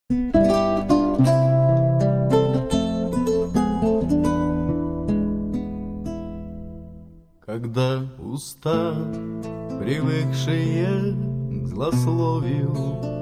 Когда уста, привыкшие к злословию,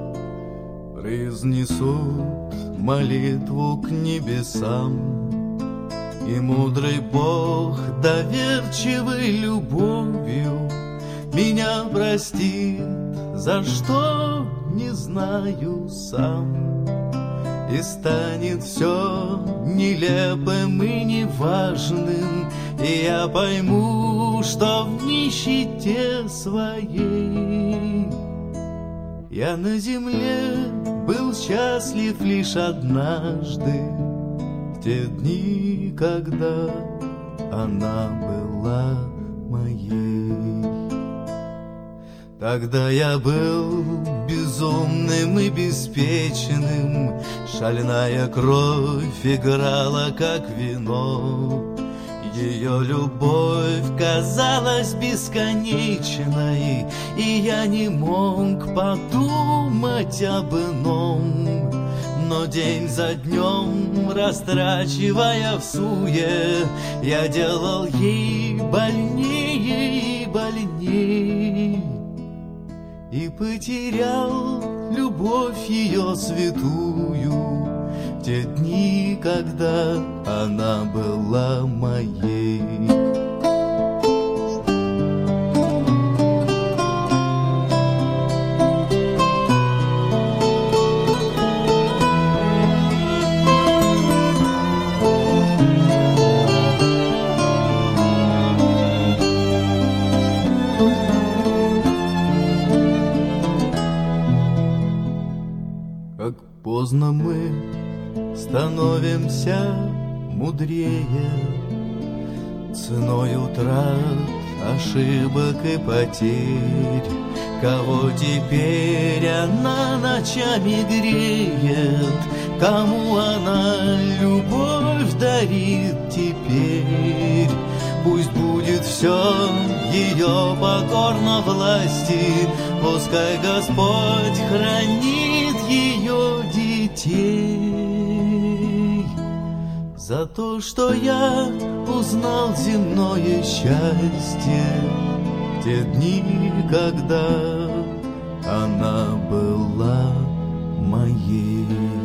произнесут молитву к небесам, и мудрый Бог, доверчивый любовью, меня простит, за что не знаю сам. И станет все нелепым и неважным, и я пойму, что в нищете своей я на земле был счастлив лишь однажды, в те дни, когда она была моей. Тогда я был безумным и беспечным, шальная кровь играла, как вино. Ее любовь казалась бесконечной, и я не мог подумать об ином. Но день за днем, растрачивая всуе, я делал ей больнее и больней, и потерял любовь ее святую в те дни, когда она была моей. Как поздно мы становимся мудрее ценой утрат, ошибок и потерь. Кого теперь она ночами греет, кому она любовь дарит теперь. Пусть будет все ее покорно власти, пускай Господь хранит ее детей. За то, что я узнал земное счастье в те дни, когда она была моей.